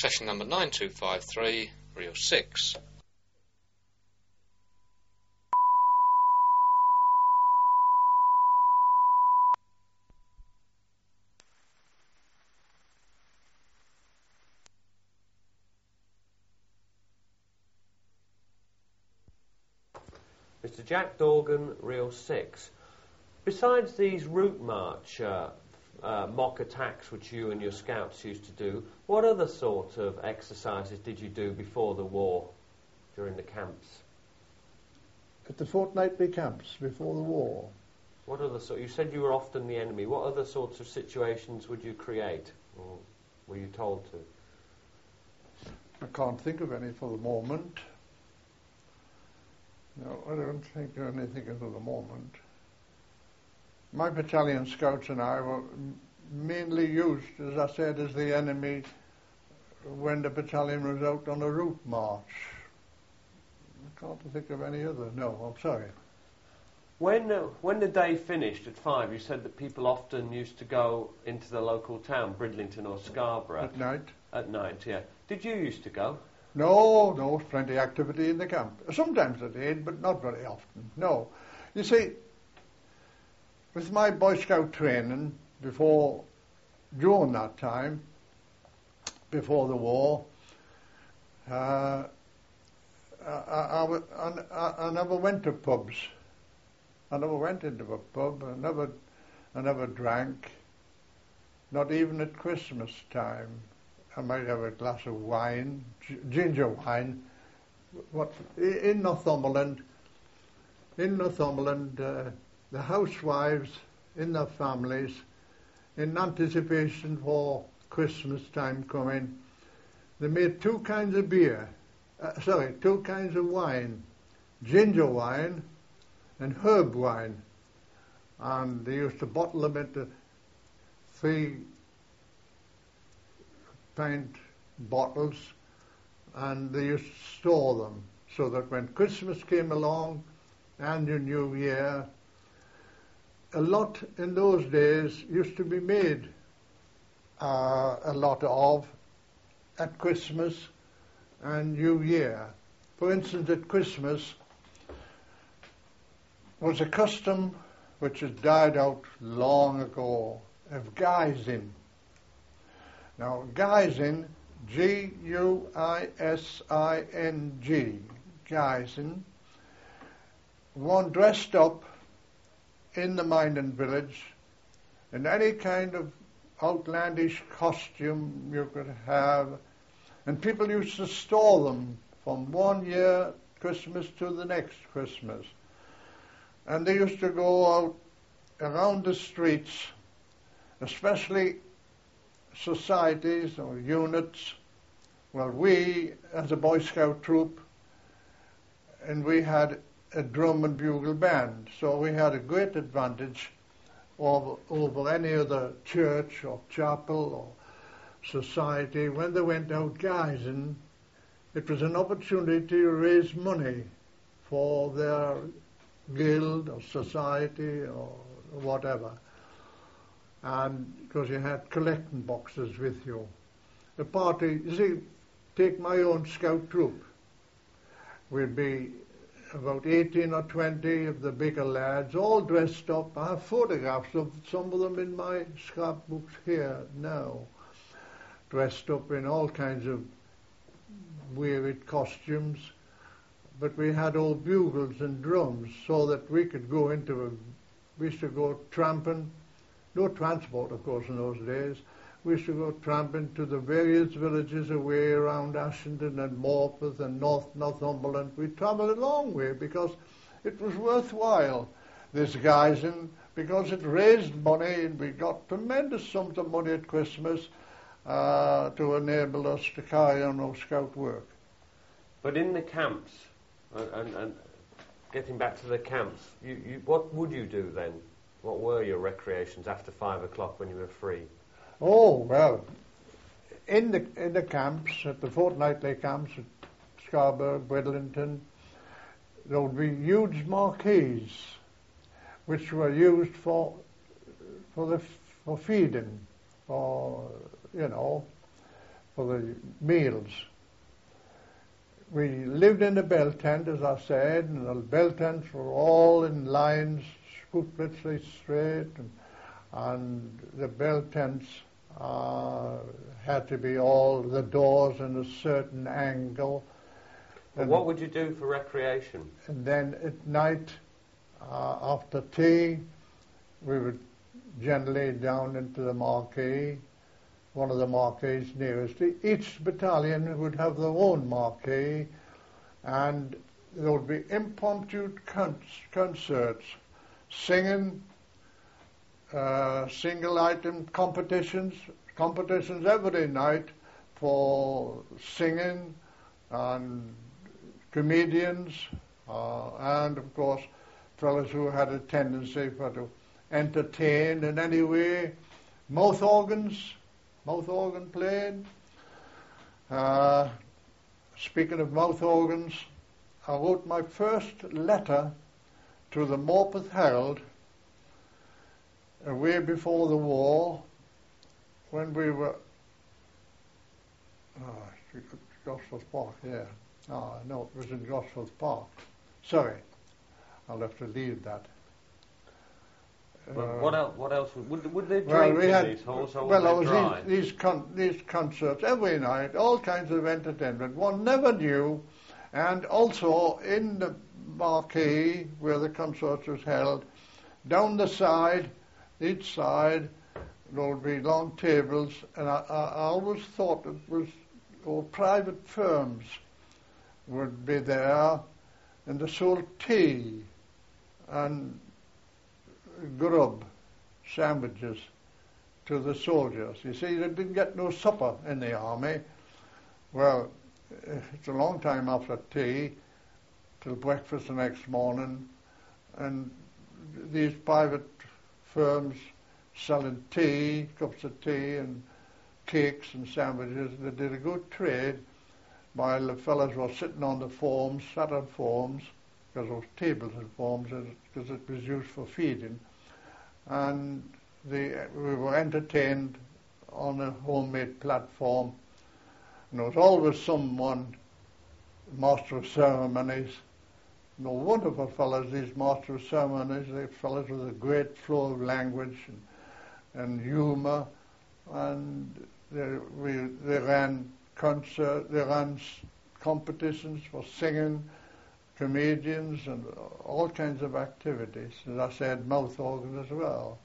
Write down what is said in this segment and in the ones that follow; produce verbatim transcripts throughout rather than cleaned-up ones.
Session number nine two five three, reel six. Mister Jack Dorgan, reel six. Besides these route march uh, uh, mock attacks which you and your scouts used to do, what other sort of exercises did you do before the war, during the camps? At the fortnightly camps before the war. What other sort? You said you were often the enemy. What other sorts of situations would you create, or were you told to? I can't think of any for the moment. No, I don't think of anything at the moment. My battalion scouts and I were mainly used, as I said, as the enemy when the battalion was out on a route march. I can't think of any other. No, I'm sorry. When uh, when the day finished at five, you said that people often used to go into the local town, Bridlington or Scarborough. At night? At night, yeah. Did you used to go? No, no, plenty of activity in the camp. Sometimes I did, but not very often. No. You see, with my Boy Scout training before, during that time, before the war, uh, I, I, I, I never went to pubs. I never went into a pub. I never, I never drank, not even at Christmas time. I might have a glass of wine, g- ginger wine. What in Northumberland, in Northumberland, uh, the housewives in their families, in anticipation for Christmas time coming, they made two kinds of beer. Uh, sorry, two kinds of wine: ginger wine and herb wine, and they used to bottle them into three pint bottles, and they used to store them so that when Christmas came along and your New Year, a lot in those days used to be made uh, a lot of at Christmas and New Year. For instance, at Christmas was a custom which has died out long ago of guising. Now, guising, G U I S I N G, guising, one dressed up in the mining village in any kind of outlandish costume you could have, and people used to store them from one year Christmas to the next Christmas. And they used to go out around the streets, especially societies or units. Well, we, as a Boy Scout troop, and we had a drum and bugle band, so we had a great advantage over, over any other church or chapel or society. When they went out guising, it was an opportunity to raise money for their guild or society or whatever. And because you had collecting boxes with you. The party, you see, take my own scout troop. We'd be about eighteen or twenty of the bigger lads, all dressed up. I have photographs of some of them in my scrapbooks here now, dressed up in all kinds of weird costumes. But we had old bugles and drums so that we could go into a, we used to go tramping. No transport, of course, in those days. We used to go tramping to the various villages away around Ashington and Morpeth and North Northumberland. We travelled a long way because it was worthwhile, this guising, because it raised money, and we got tremendous sums of money at Christmas uh, to enable us to carry on our scout work. But in the camps, and, and, and getting back to the camps, you, you, what would you do then? What were your recreations after five o'clock when you were free? Oh, well, in the in the camps, at the fortnightly camps at Scarborough, Bridlington, there would be huge marquees which were used for for the for feeding, for, you know, for the meals. We lived in a bell tent, as I said, and the bell tents were all in lines, scrupulously straight, and, and the bell tents uh, had to be all the doors in a certain angle. And what would you do for recreation? And then at night, uh, after tea, we would generally down into the marquee, one of the marquees nearest. Each battalion would have their own marquee, and there would be impromptu con- concerts, singing, uh, single item competitions, competitions every night for singing and comedians, uh, and of course fellows who had a tendency for to entertain in any way. Mouth organs, mouth organ played. Uh, speaking of mouth organs, I wrote my first letter to the Morpeth Herald uh, way before the war, when we were, oh, Gosforth Park, yeah. Oh, no, it was in Gosforth Park. Sorry, I'll have to leave that. Well, Uh, what else? What else would would they drink well, we in had, these halls, or well, were there they was dry? these, these, con- these concerts every night, all kinds of entertainment. One never knew, and also in the marquee where the concerts was held, down the side, each side, there would be long tables, and I, I, I always thought it was, or private firms would be there, and they sold tea and grub, sandwiches to the soldiers. You see, they didn't get no supper in the army. Well, it's a long time after tea till breakfast the next morning, and these private firms selling tea, cups of tea and cakes and sandwiches, they did a good trade while the fellows were sitting on the forms, sat on forms, because those tables and forms, because it was used for feeding, and the, we were entertained on a homemade platform, and there was always someone, master of ceremonies. No wonderful fellows, these master of ceremonies, they fellows with a great flow of language and, and humour, and they, we, they ran concert, they ran competitions for singing, comedians, and all kinds of activities. As I said, mouth organs as well.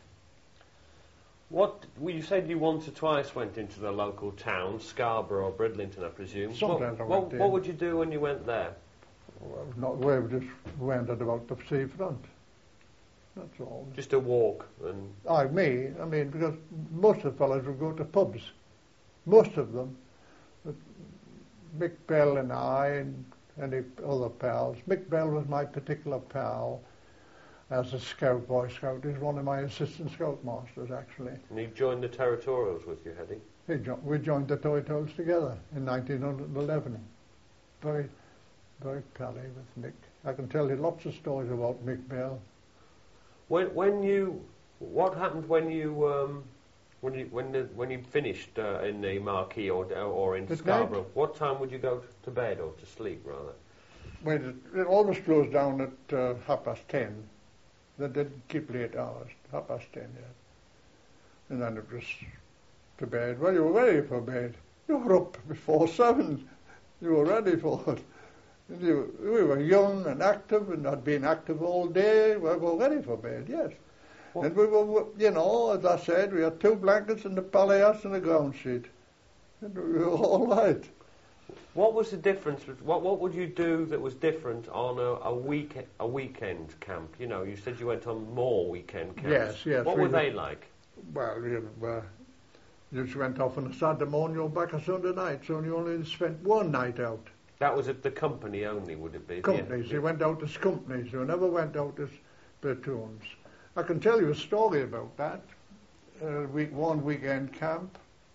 What, well, you said you once or twice went into the local town, Scarborough or Bridlington, I presume. Sometimes what, I what, went in. what would you do when you went there? Well, not where we just went at about the seafront. That's all. Just a walk and... I, me, I mean, because most of the fellows would go to pubs. Most of them. But Mick Bell and I and any other pals. Mick Bell was my particular pal as a scout, Boy Scout. He's one of my assistant scoutmasters, actually. And you joined the territorials with you, had he? He jo- we joined the territorials together in nineteen eleven. Very, very pally with Mick. I can tell you lots of stories about Mick Bell. When, when you, what happened when you, um, when you, when the, when you finished uh, in the Marquee or or in At Scarborough? night? What time would you go to bed or to sleep rather? Well, it, it always closed down at uh, half past ten. They didn't keep late hours, half past ten, yeah. And then it was to bed. Well, you were ready for bed. You were up before seven. You were ready for it. And you, we were young and active and had been active all day. We were ready for bed, yes. What? And we were, you know, as I said, we had two blankets and the palliasse and the ground sheet. And we were all right. What was the difference? What what would you do that was different on a, a week a weekend camp? You know, you said you went on more weekend camps. Yes, yes. What we were they like? Well, you, uh, you just went off on a Saturday morning, you were back on Sunday night, so you only spent one night out. That was at the company only, would it be? Companies. Yeah. You went out as companies. You never went out as platoons. I can tell you a story about that. Uh, week one weekend camp.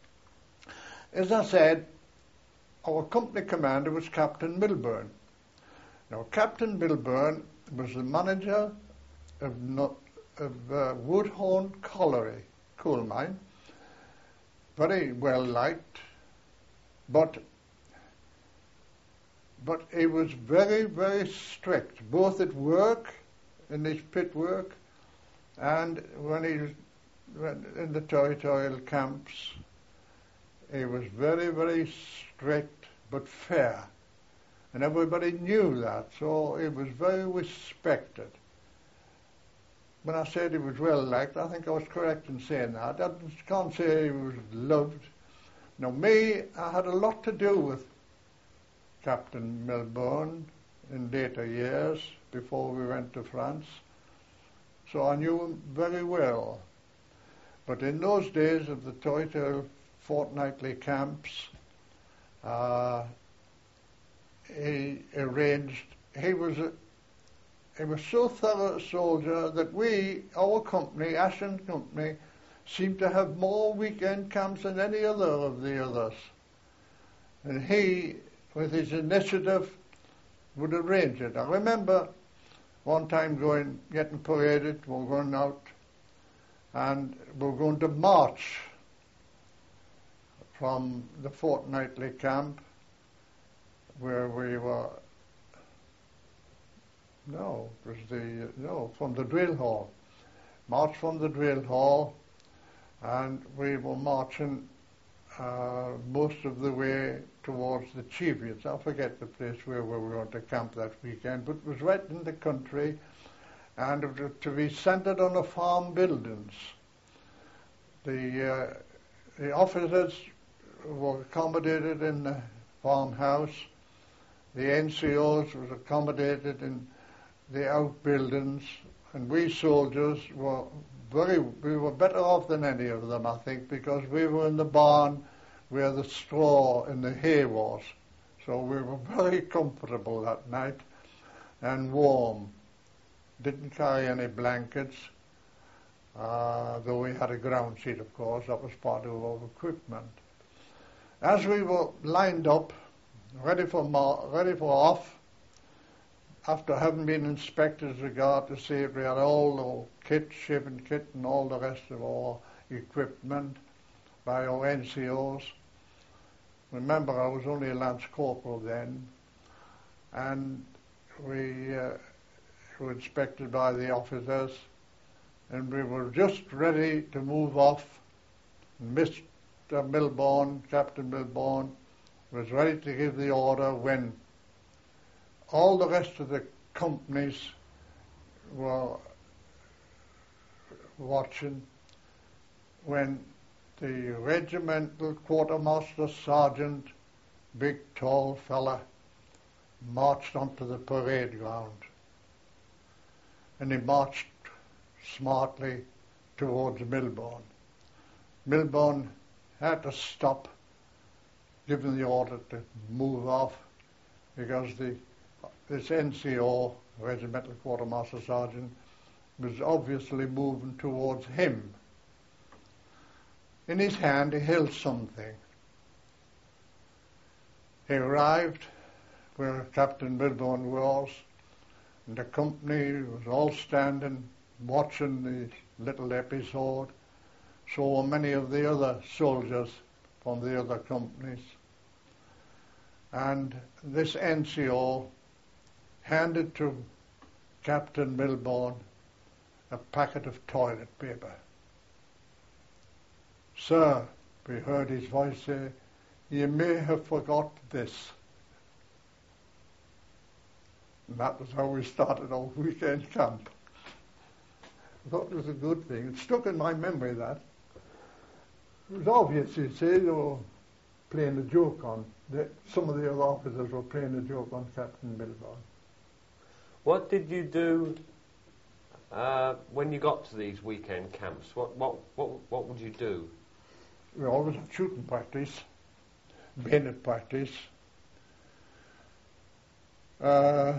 As I said, our company commander was Captain Milburn. Now, Captain Milburn was the manager of, no, of uh, Woodhorn Colliery coal mine. Very well liked, but but he was very, very strict, both at work, in his pit work, and when he was when in the territorial camps. He was very, very strict but fair, and everybody knew that, so he was very respected. When I said he was well liked, I think I was correct in saying that. I can't say he was loved. Now, me, I had a lot to do with Captain Milburn in later years, before we went to France, so I knew him very well. But in those days of the territorial fortnightly camps, uh, he arranged, he was a, he was so thorough a soldier that we, our company, Ashton Company, seemed to have more weekend camps than any other of the others. And he, with his initiative, would arrange it. I remember one time going, getting paraded, we were going out, and we were going to march from the fortnightly camp where we were, no, it was the, no, from the drill hall. Marched from the drill hall, and we were marching uh, most of the way towards the Cheviot. I forget the place where we were going to camp that weekend, but it was right in the country, and it was to be centered on the farm buildings. The, uh, the officers were accommodated in the farmhouse. The N C Os was accommodated in the outbuildings, and we soldiers were very, we were better off than any of them, I think, because we were in the barn where the straw and the hay was. So we were very comfortable that night and warm. Didn't carry any blankets, uh, though we had a ground sheet, of course. That was part of our equipment. As we were lined up, ready for mar- ready for off, after having been inspected as regard to see if we had all our kit, shipping kit, and all the rest of our equipment by our N C Os. Remember, I was only a lance corporal then, and we uh, were inspected by the officers, and we were just ready to move off. Mister Milburn, Captain Milburn, was ready to give the order when all the rest of the companies were watching, when the regimental quartermaster sergeant, big tall fella, marched onto the parade ground. And he marched smartly towards Milburn. Milburn had to stop, giving the order to move off, because the this N C O, Regimental Quartermaster Sergeant, was obviously moving towards him. In his hand he held something. He arrived where Captain Milburn was, and the company was all standing watching the little episode. So were many of the other soldiers from the other companies. And this N C O handed to Captain Milburn a packet of toilet paper. "Sir," we heard his voice say, "you may have forgot this." And that was how we started our weekend camp. I thought it was a good thing. It stuck in my memory, that. It was obvious, you see, they were playing a joke on, the, some of the other officers were playing a joke on Captain Milburn. What did you do uh, when you got to these weekend camps? What what what what would you do? We always had shooting practice, bayonet practice. Uh,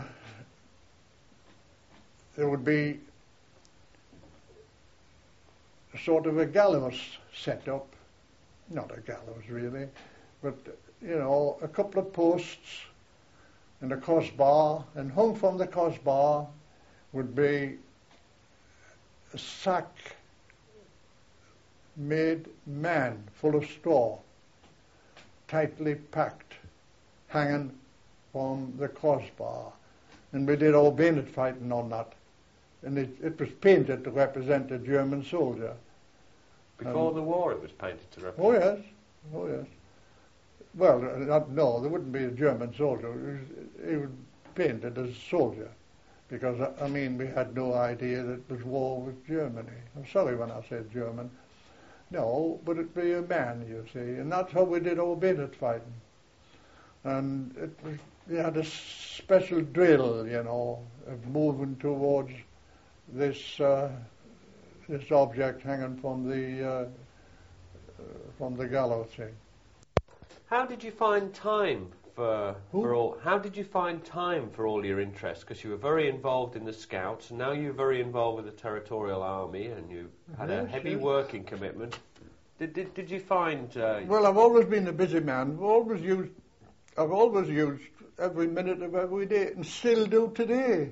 there would be sort of a gallows set up, not a gallows really, but you know, a couple of posts and a crossbar, and hung from the crossbar would be a sack made man full of straw, tightly packed, hanging from the crossbar. And we did all bayonet fighting on that. And it, it was painted to represent a German soldier. Before um, the war it was painted to represent? Oh yes, oh yes. Well, not, no, there wouldn't be a German soldier. It was, it was painted as a soldier. Because, I mean, we had no idea that it was war with Germany. I'm sorry when I said German. No, but it'd be a man, you see. And that's how we did our bayonet fighting. And it was, we had a special drill, you know, of moving towards this uh, this object hanging from the uh, uh, from the gallows thing. How did you find time for Who? for all? How did you find time for all your interests? Because you were very involved in the Scouts, and now you're very involved with the Territorial Army, and you had a Yes, heavy yes. working commitment. Did did did you find? Uh, Well, I've always been a busy man. I've always used, I've always used every minute of every day, and still do today.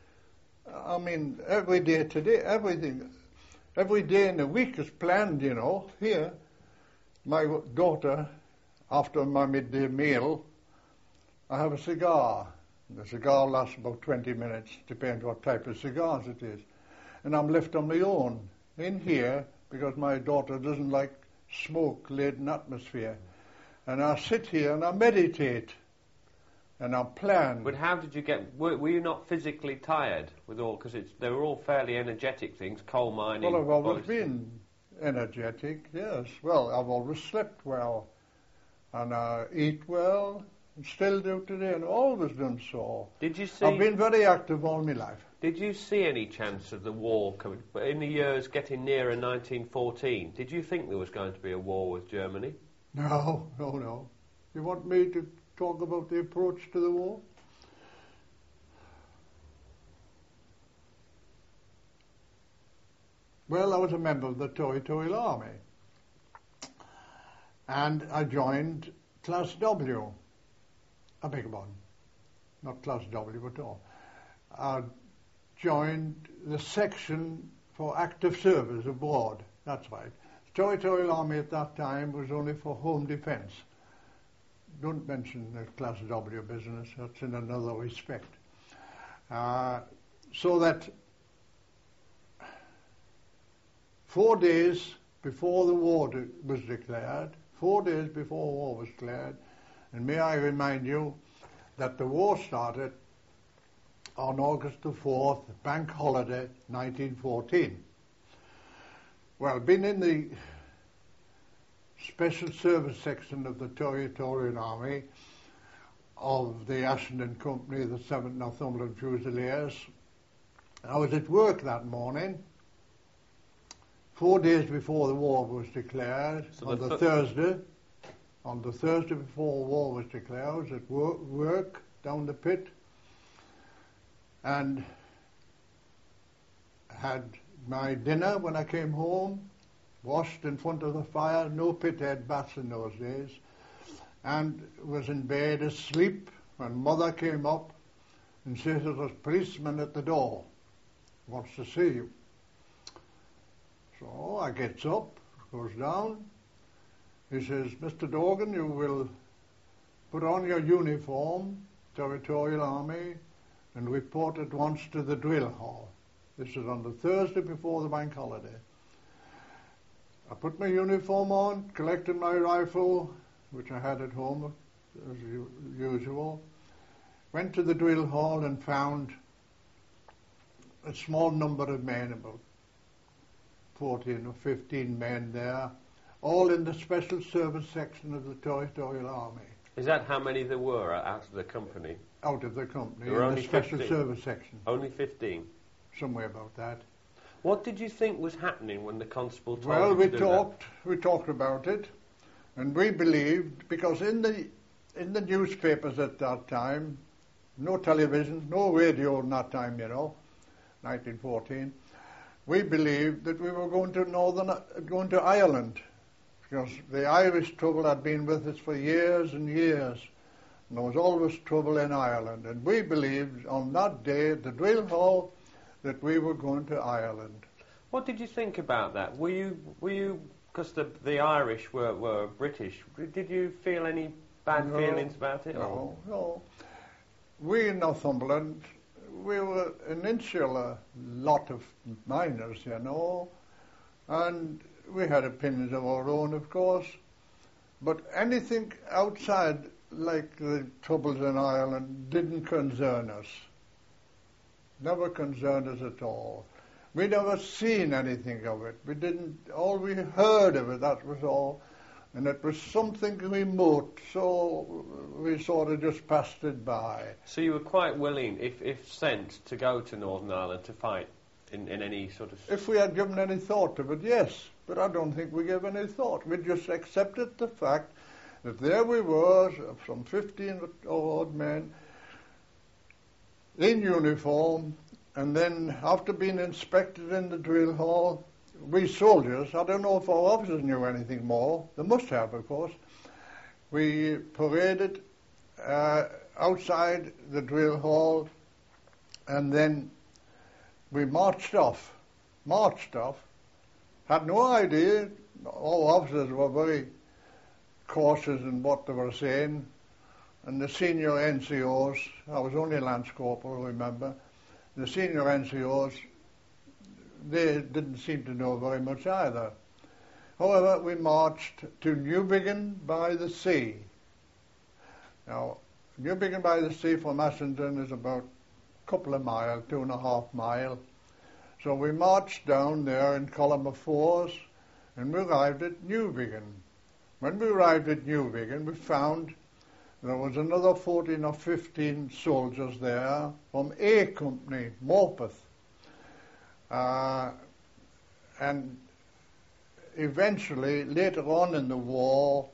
I mean, every day today, everything, every day in the week is planned. You know, here, my daughter, after my midday meal, I have a cigar. The cigar lasts about twenty minutes, depends what type of cigars it is, and I'm left on my own in here because my daughter doesn't like smoke-laden atmosphere. And I sit here and I meditate and I plan. But how did you get? Were, were you not physically tired with all? Because it's they were all fairly energetic things. Coal mining. Well, I've always policy. been energetic, yes. Well, I've always slept well and I eat well and still do today and always done so. Did you see? I've been very active all my life. Did you see any chance of the war coming? But in the years getting nearer nineteen fourteen, did you think there was going to be a war with Germany? No, no, no. You want me to talk about the approach to the war? Well, I was a member of the Territorial Army. And I joined Class W. I beg your pardon. Not Class W at all. I joined the section for active service abroad. That's right. The Territorial Army at that time was only for home defence. Don't mention the Class W business. That's in another respect. Uh, so that four days before the war de- was declared, four days before war was declared, and may I remind you that the war started on August the fourth, bank holiday, nineteen fourteen. Well, been in the Special Service section of the Territorial Army of the Ashenden Company, the seventh Northumberland Fusiliers. I was at work that morning, four days before the war was declared, So on the the th- Thursday. On the Thursday before war was declared, I was at work, work down the pit and had my dinner when I came home, washed in front of the fire, no pit head baths in those days, and was in bed asleep when mother came up and said there was a policeman at the door, wants to see you. So I gets up, goes down. He says, Mister Dorgan, you will put on your uniform, Territorial Army, and report at once to the drill hall. This is on the Thursday before the bank holiday. I put my uniform on, collected my rifle, which I had at home as u- usual, went to the drill hall and found a small number of men, about fourteen or fifteen men there, all in the Special Service section of the Territorial Army. Is that how many there were out of the company? Out of the company, There were in only the Special fifteen. Service section, Only fifteen. somewhere about that. What did you think was happening when the constable told Well, you we to do talked, we talked about it, and we believed, because in the in the newspapers at that time, no television, no radio in that time, you know, nineteen fourteen, we believed that we were going to Northern, going to Ireland, because the Irish trouble had been with us for years and years, and there was always trouble in Ireland, and we believed on that day at the drill hall that we were going to Ireland. What did you think about that? Were you were you because the the Irish were, were British, did you feel any bad No, feelings about it? No, or? no. We in Northumberland, we were an insular lot of miners, you know, and we had opinions of our own, of course, but anything outside, like the troubles in Ireland, didn't concern us. Never concerned us at all. We never seen anything of it. We didn't, all we heard of it, that was all. And it was something remote, so we sort of just passed it by. So you were quite willing, if, if sent, to go to Northern Ireland to fight in, in any sort of... If we had given any thought to it, yes. But I don't think we gave any thought. We just accepted the fact that there we were, some fifteen odd men, in uniform, and then after being inspected in the drill hall, we soldiers, I don't know if our officers knew anything more, they must have, of course, we paraded uh, outside the drill hall, and then we marched off, marched off, had no idea, all officers were very cautious in what they were saying, and the senior N C Os, I was only a Lance Corporal, remember, the senior N C Os, they didn't seem to know very much either. However, we marched to Newbiggin by the Sea. Now, Newbiggin by the Sea from Ashington is about a couple of miles, two and a half mile. So we marched down there in column of fours, and we arrived at Newbiggin. When we arrived at Newbiggin, we found there was another fourteen or fifteen soldiers there from A Company, Morpeth. Uh, and eventually, later on in the war,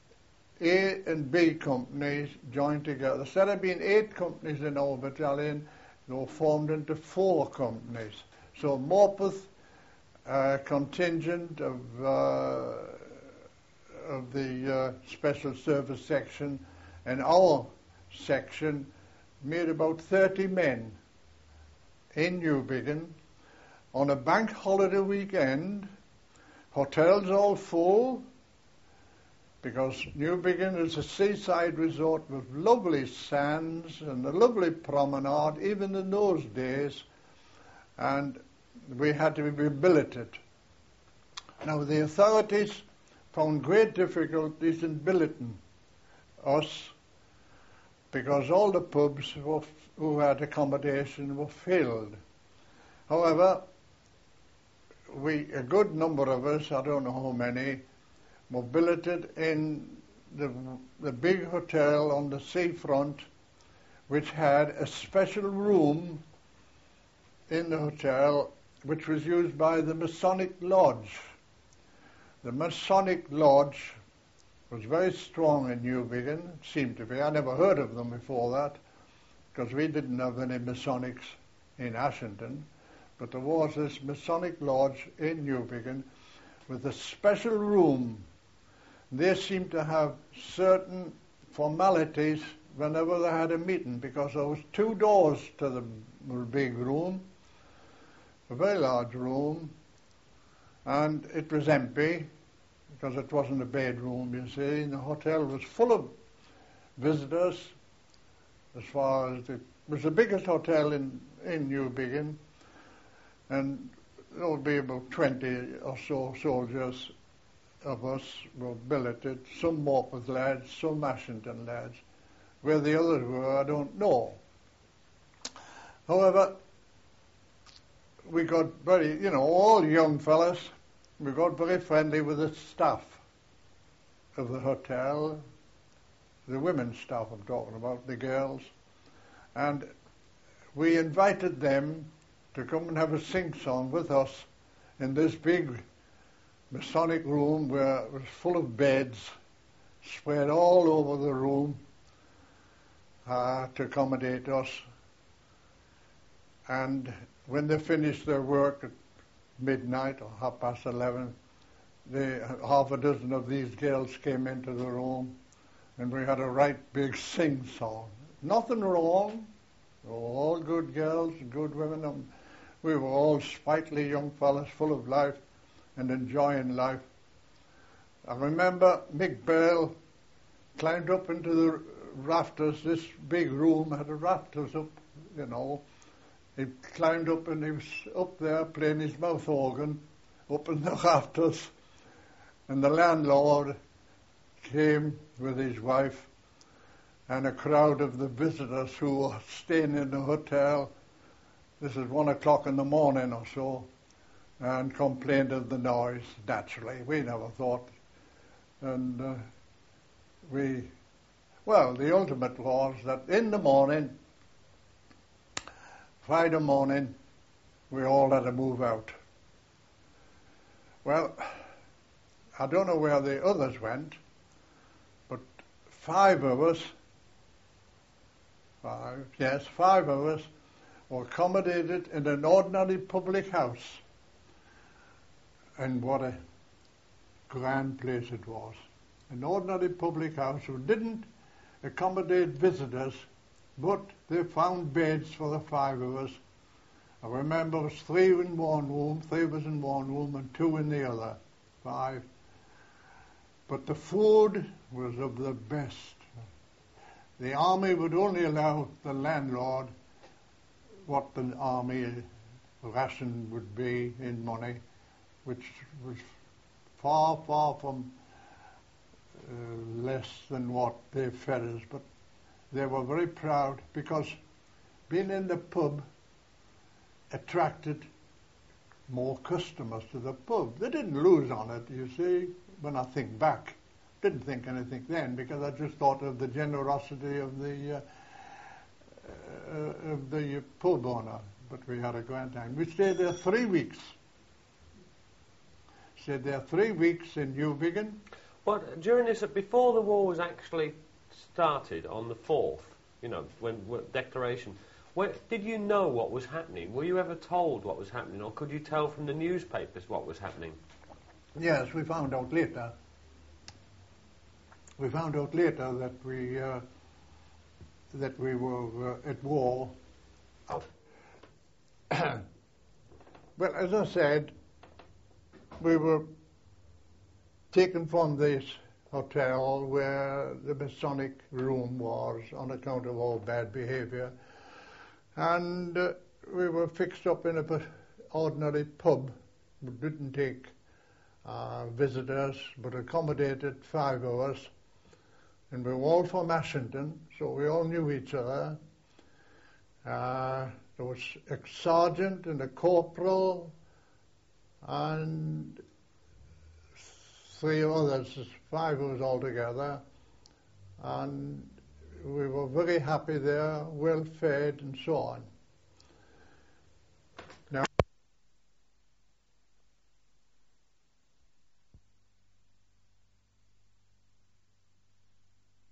A and B companies joined together. Instead of being eight companies in our battalion, they were formed into four companies. So Morpeth uh, contingent of, uh, of the uh, Special Service section and our section made about thirty men in Newbiggin. On a bank holiday weekend, hotels all full, because Newbiggin is a seaside resort with lovely sands and a lovely promenade, even in those days, and we had to be billeted. Now, the authorities found great difficulties in billeting us, because all the pubs were, who had accommodation were filled. However, we, a good number of us, I don't know how many, were billeted in the, the big hotel on the seafront, which had a special room in the hotel which was used by the Masonic Lodge. The Masonic Lodge was very strong in Newbiggin, seemed to be. I never heard of them before that, because we didn't have any Masonics in Ashington. But there was this Masonic Lodge in Newbiggin with a special room. They seemed to have certain formalities whenever they had a meeting, because there was two doors to the big room, a very large room, and it was empty because it wasn't a bedroom, you see. And the hotel was full of visitors, as far as it was the biggest hotel in, in Newbiggin. And there would be about twenty or so soldiers of us were billeted, some Morpeth lads, some Ashington lads. Where the others were, I don't know. However, we got very, you know, all young fellas, we got very friendly with the staff of the hotel, the women's staff I'm talking about, the girls, and we invited them to come and have a sing-song with us in this big Masonic room where it was full of beds spread all over the room uh, to accommodate us. And when they finished their work at midnight or half past eleven, they, half a dozen of these girls came into the room, and we had a right big sing-song. Nothing wrong. They were all good girls, good women. Um, we were all sprightly young fellas, full of life and enjoying life. I remember Mick Bell climbed up into the rafters. This big room had the rafters up, you know. He climbed up and he was up there playing his mouth organ up in the rafters. And the landlord came with his wife and a crowd of the visitors who were staying in the hotel. This is one o'clock in the morning or so, and complained of the noise. Naturally, we never thought. And uh, we, well, the ultimate was that in the morning, Friday morning, we all had to move out. Well, I don't know where the others went, but five of us, five, yes, five of us were accommodated in an ordinary public house. And what a grand place it was. An ordinary public house who didn't accommodate visitors, but they found beds for the five of us. I remember it was three in one room, three of us in one room, and two in the other, five. But the food was of the best. The army would only allow the landlord what the army ration would be in money, which was far, far from uh, less than what they fed us. But they were very proud because being in the pub attracted more customers to the pub. They didn't lose on it, you see, when I think back. Didn't think anything then because I just thought of the generosity of the uh, uh, of the pub owner. But we had a grand time. We stayed there three weeks. Stayed there three weeks in Newbiggin. But during this, before the war was actually started on the fourth, you know, when, when declaration, where, did you know what was happening? Were you ever told what was happening, or could you tell from the newspapers what was happening? Yes, we found out later. We found out later that we uh, that we were uh, at war. Well, as I said, we were taken from this hotel where the Masonic room was on account of all bad behavior, and uh, we were fixed up in an ordinary pub. We didn't take uh, visitors, but accommodated five of us. And we were all from Ashington, so we all knew each other. Uh, there was a sergeant and a corporal and three others, five of us altogether. And we were very happy there, well fed and so on.